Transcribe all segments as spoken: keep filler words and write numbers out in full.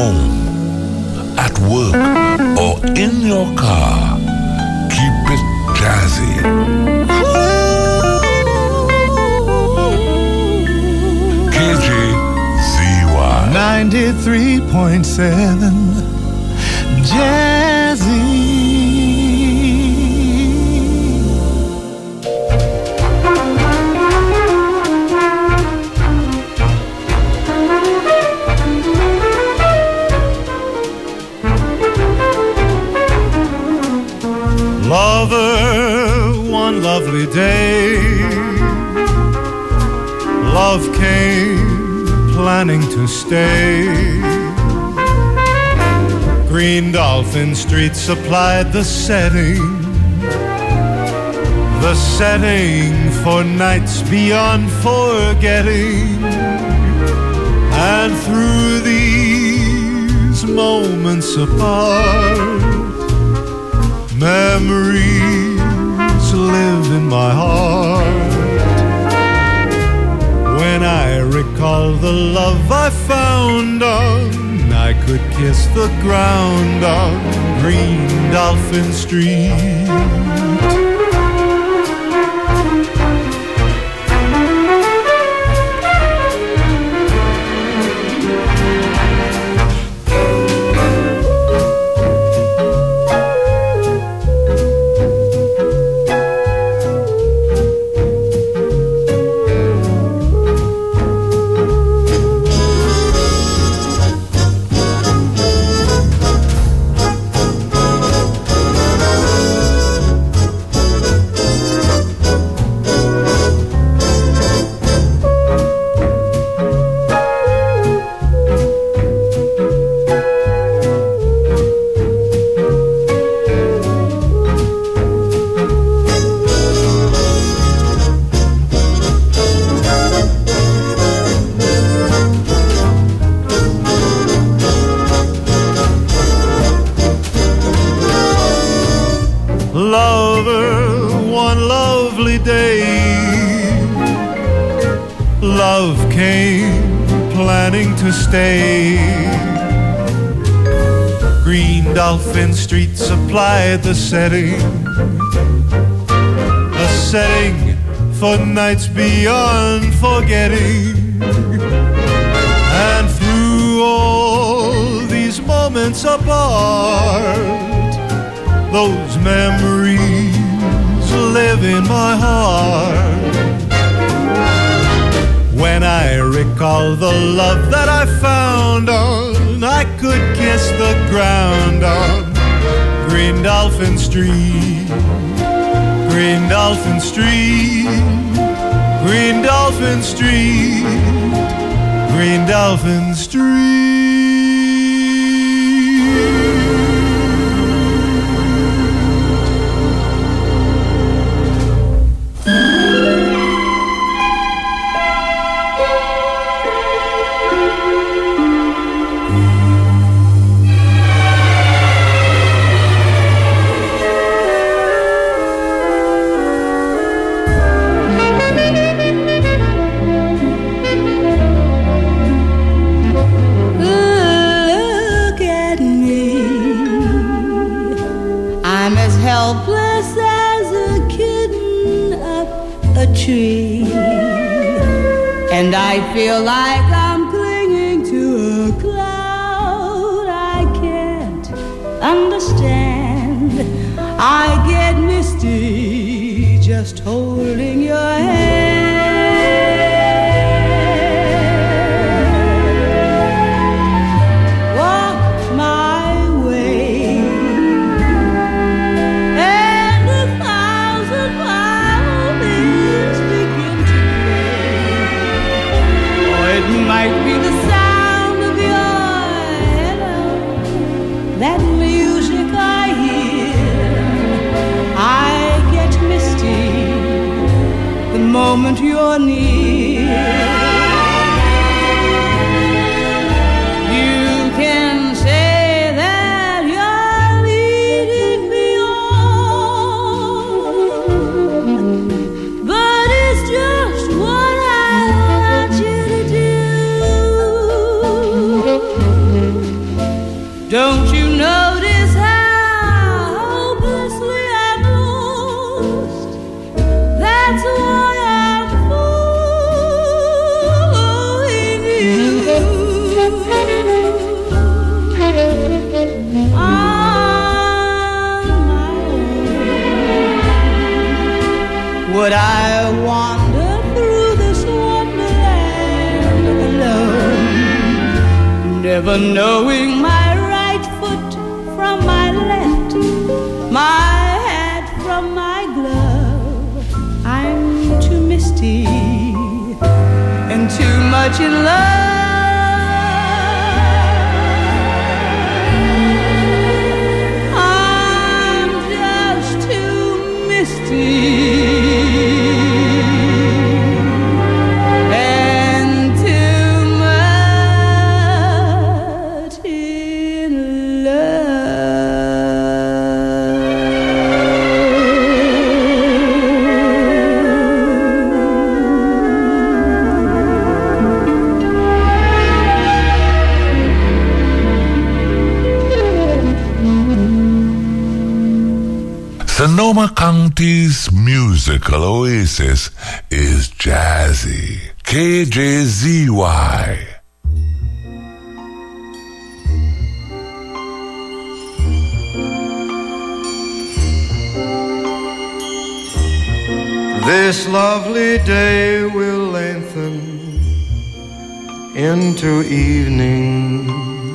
home, at work, or in your car, keep it jazzy. K J Z Y ninety-three point seven Jazzy. Lover, one lovely day, love came planning to stay. Green Dolphin Street supplied the setting, the setting for nights beyond forgetting. And through these moments apart, memories live in my heart. When I recall the love I found on, I could kiss the ground on Green Dolphin Street. Stay. Green Dolphin Street supplied the setting, a setting for nights beyond forgetting. And through all these moments apart, those memories live in my heart. When I recall the love that I found on, I could kiss the ground on Green Dolphin Street. Green Dolphin Street, Green Dolphin Street, Green Dolphin Street. And I feel like I'm clinging to a cloud I can't understand. I get misty just holding your hand. Walk my way, and a thousand violins begin to play. It might be the sound of your hello, that music I hear. I get misty the moment you're near. You can say that you're leading me on, but it's just what I want you to do. never knowing my right foot from my left, my hat from my glove. I'm too misty and too much in love. I'm just too misty and too much in Sonoma County's musical oasis is Jazzy. K J Z Y. This lovely day will lengthen into evening.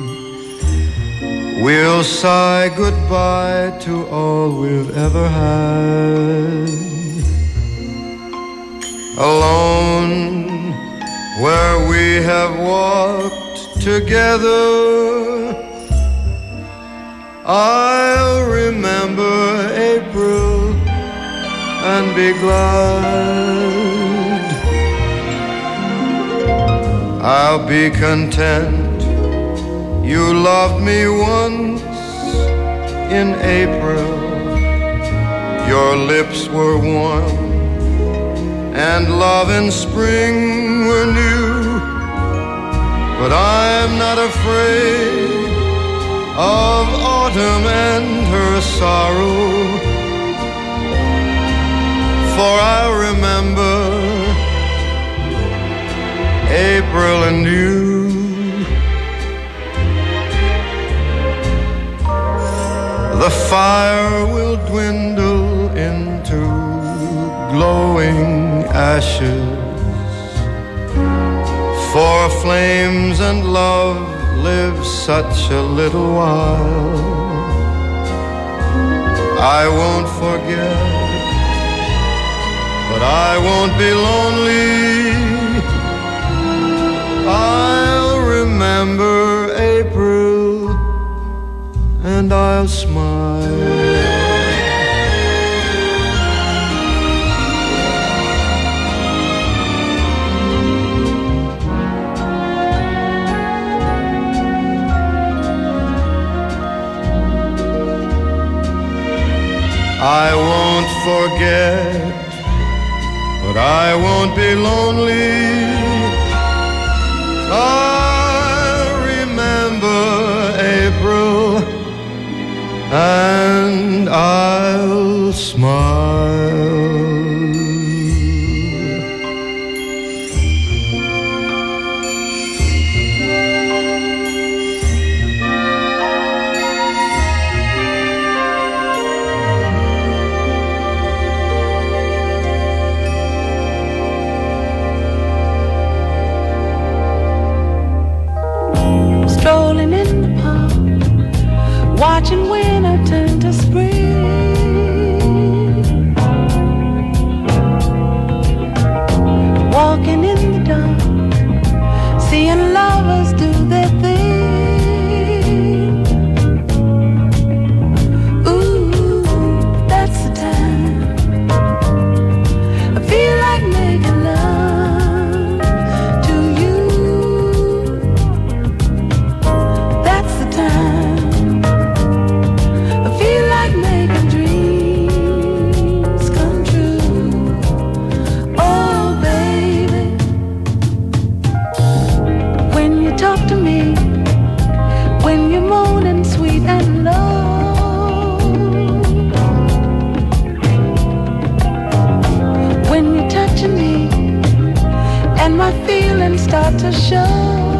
We'll sigh goodbye to all we've ever had. Alone where we have walked together, I'll remember April and be glad. I'll be content you loved me once in April. Your lips were warm and love in spring were new. But I'm not afraid of autumn and her sorrow, for I remember April and you. The fire will dwindle into glowing ashes, for flames and love live such a little while. I won't forget, but I won't be lonely. I'll remember April and I'll smile. I won't forget, but I won't be lonely. I remember April and I'll smile. Strolling in the park, watching winter turn to spring, walking in the dark, seeing lovers do their thing. Ooh, that's the time I feel like making love to you. That's the time I feel like making dreams come true. Oh baby, when you talk to me, when you're moaning sweet and low, when you're touching me and my feelings start to show.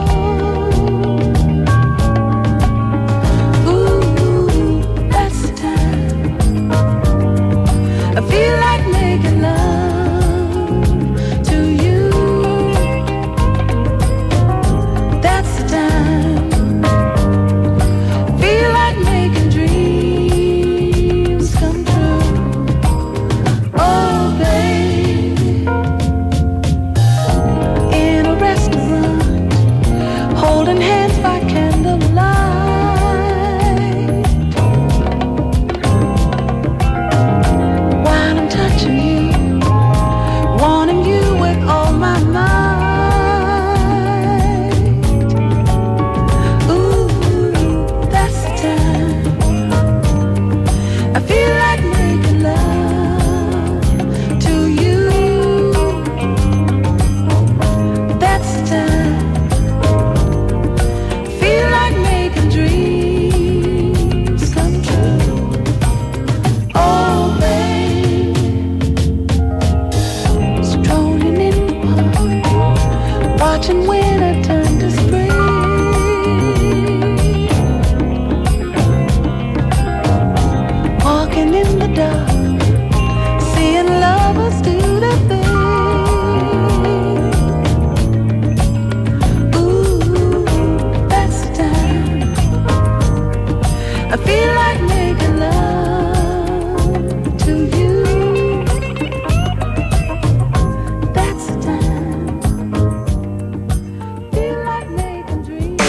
Ooh, that's the time I feel like making love to you. That's the time watching winter turn to spring, walking in the dark, seeing lovers do the thing. Ooh, that's the time I feel like making love to you. That's the time feel like making dreams.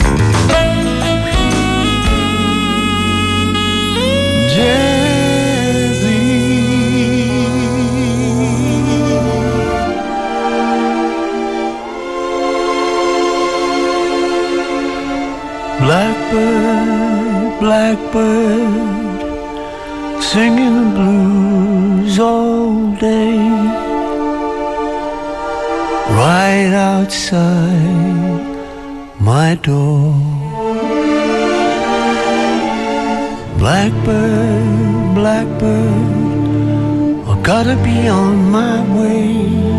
Blackbird, blackbird, singing the blues all day, right outside my door. Blackbird, blackbird, I gotta be on my way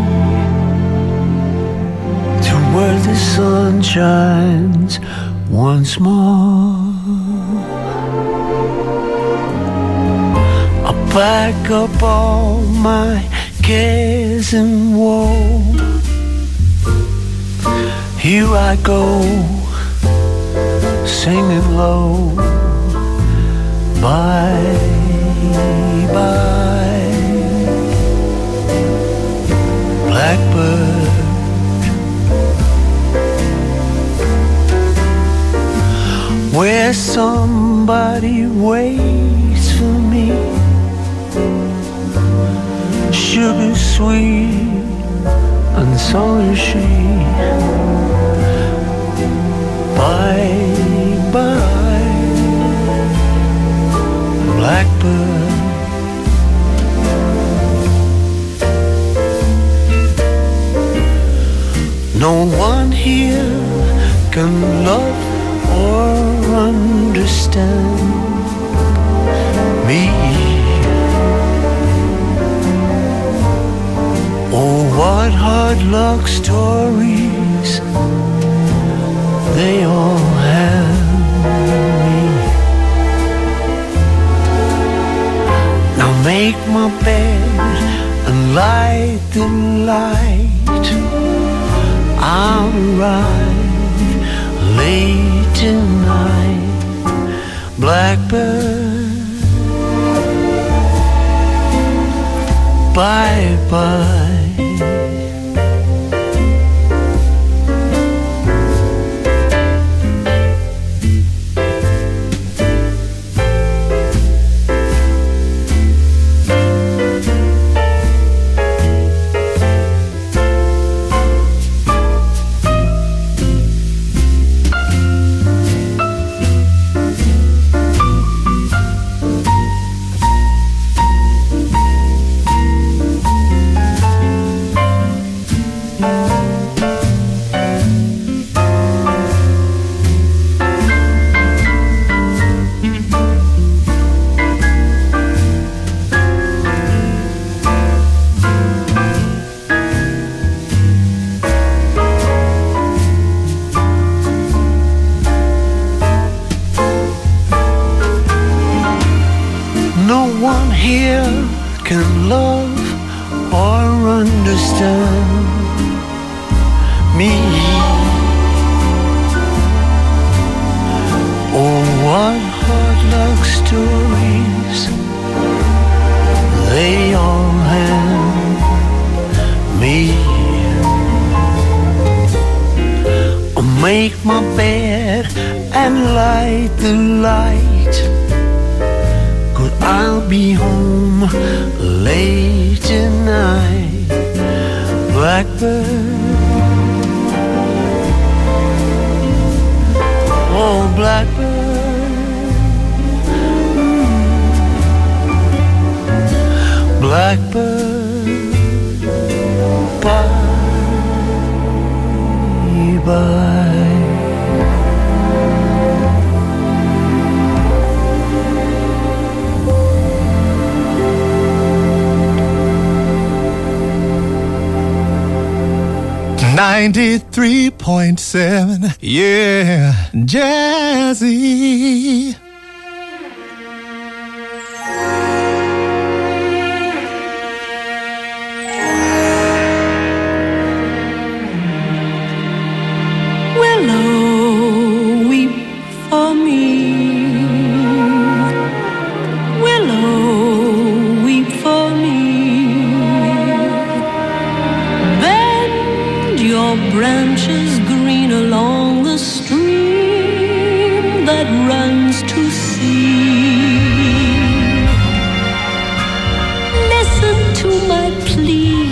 to where the sun shines once more. I pack up all my cares and woe. Here I go, singing low. Bye, bye, blackbird. Where somebody waits for me, sugar sweet, and so is she. Bye, bye, blackbird. No one here can love or understand me. Oh, what hard luck stories they all have me. Now make my bed and light the light. I'll arrive late tonight, blackbird. Bye bye. ninety-three point seven. Yeah, Jazzy. Willow, weep for me. Willow, weep for me. Bend your branches green along the stream that runs to sea. Listen to my plea.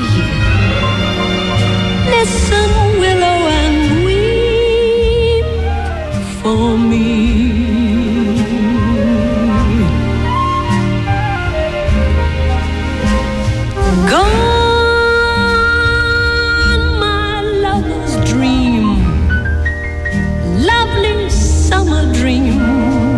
Listen, willow, and weep for me. Gone, my lover's dream, lovely summer dream.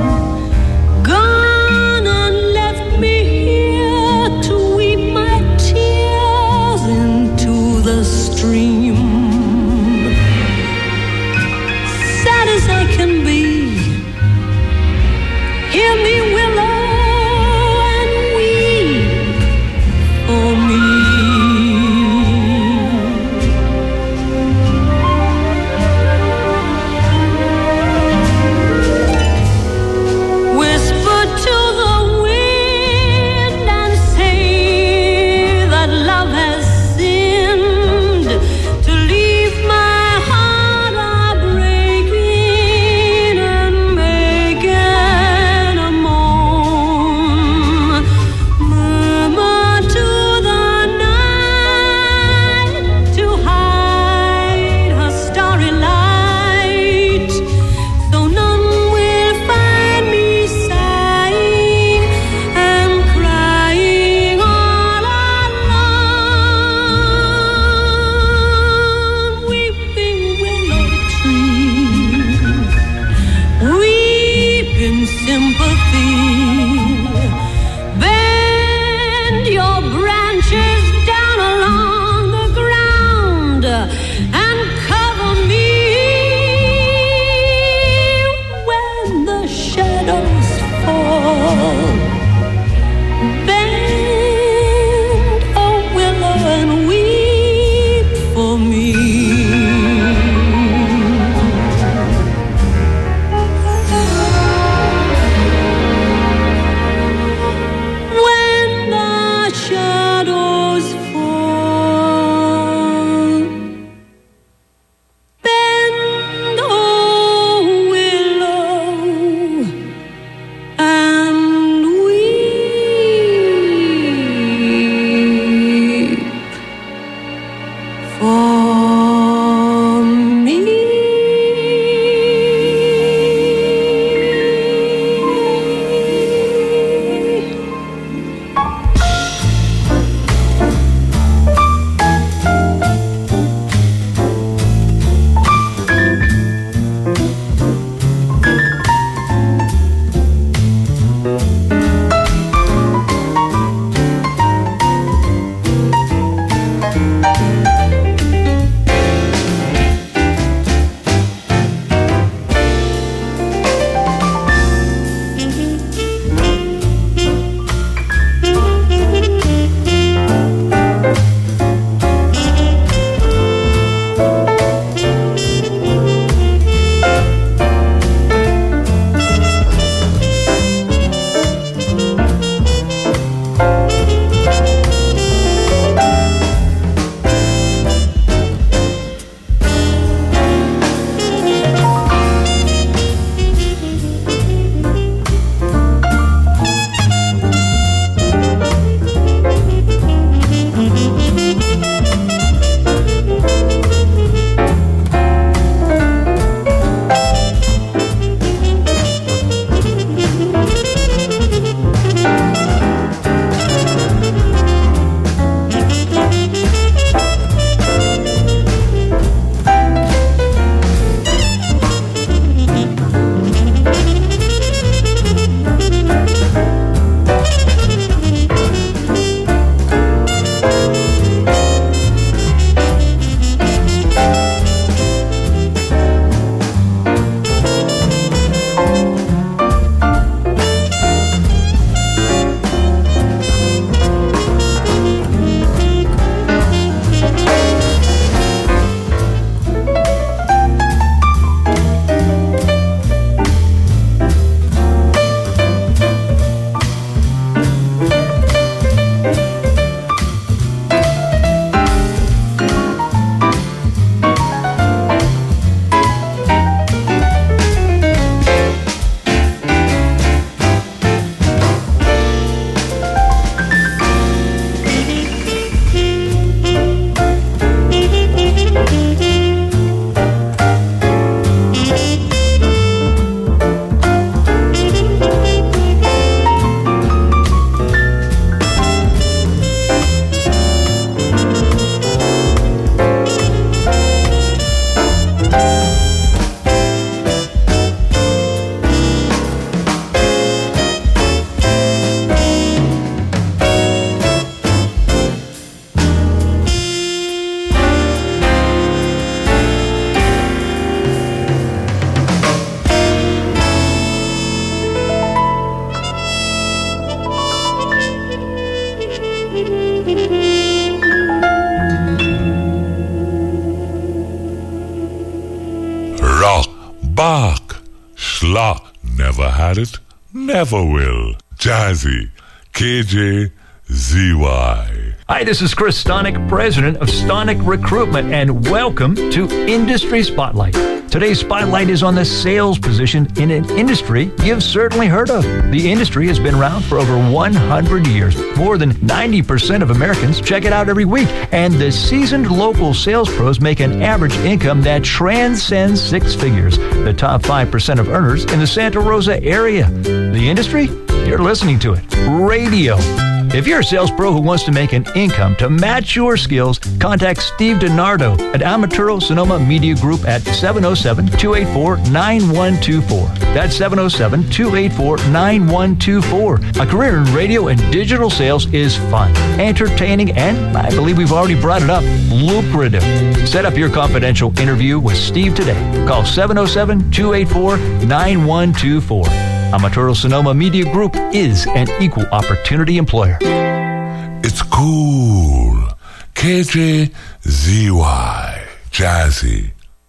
Bach, schlock, never had it, never will. Jazzy, K J Z Y. Hi, this is Chris Stonick, president of Stonick Recruitment, and welcome to Industry Spotlight. Today's spotlight is on the sales position in an industry you've certainly heard of. The industry has been around for over one hundred years. More than ninety percent of Americans check it out every week, and the seasoned local sales pros make an average income that transcends six figures. The top five percent of earners in the Santa Rosa area. The industry? You're listening to it. Radio. If you're a sales pro who wants to make an income to match your skills, contact Steve DiNardo at Amaturo Sonoma Media Group at seven oh seven, two eight four, nine one two four. That's seven oh seven, two eight four, nine one two four. A career in radio and digital sales is fun, entertaining, and I believe we've already brought it up, lucrative. Set up your confidential interview with Steve today. Call seven oh seven, two eight four, nine one two four. Amaturo Sonoma Media Group is an equal opportunity employer. It's cool. K J Z Y. Jazzy.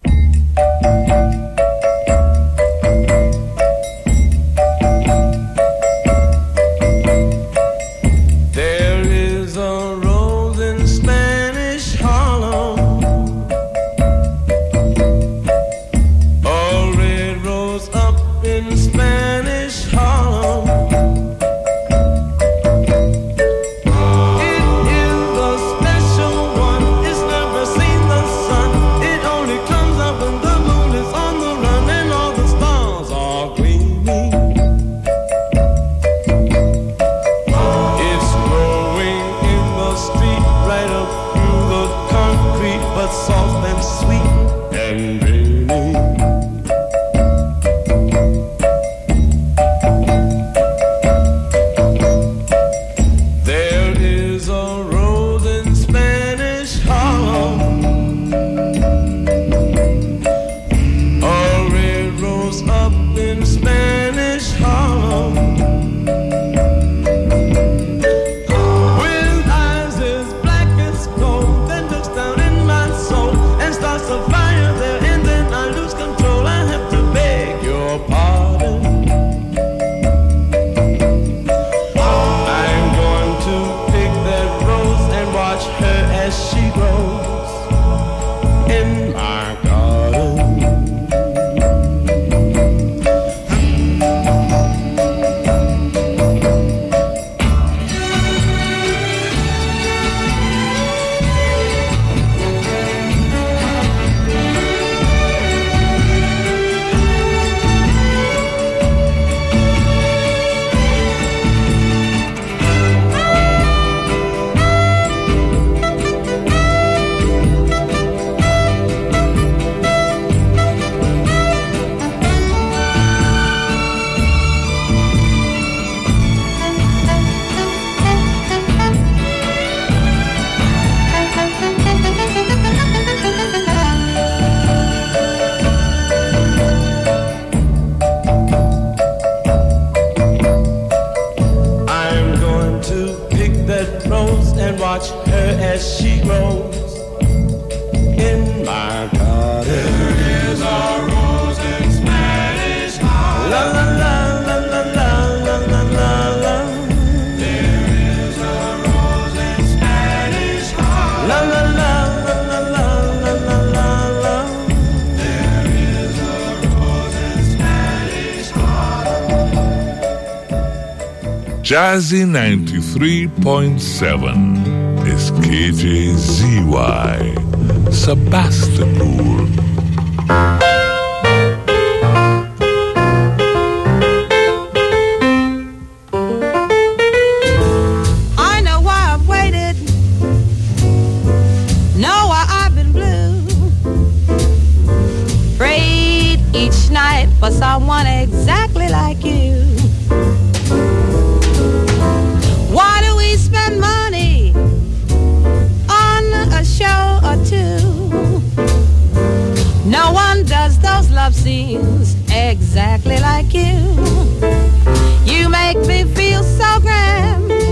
There is a rose in Spanish Harlem, a red rose up in Spanish Harlem. It is a special one, it's never seen the sun. It only comes up when the moon is on the run and all the stars are gleaming. It's growing in the street right up through the concrete, but soft and sweet and dreamy. There is a rose in Spanish Harlem, a red rose up in Spanish Harlem, with eyes as black as gold, then looks down in my soul and starts a fire there, and then I lose control. I have to beg your pardon. I'm going to pick that rose and watch her as she grows in my garden. I'm going to pick that rose and watch her as she grows in my garden. There is a rose in Spanish Harlem. La la la la la la la la la. There is a rose in Spanish Harlem. La la la la la la la la la. There is a rose in Spanish Harlem. Jazzy ninety-three point seven is K J Z Y. Sebastopol. I know why I've waited, know why I've been blue. Prayed each night for someone exactly like you. Why do we spend money on a show or two? No one does those love scenes exactly like you. You make me feel so grand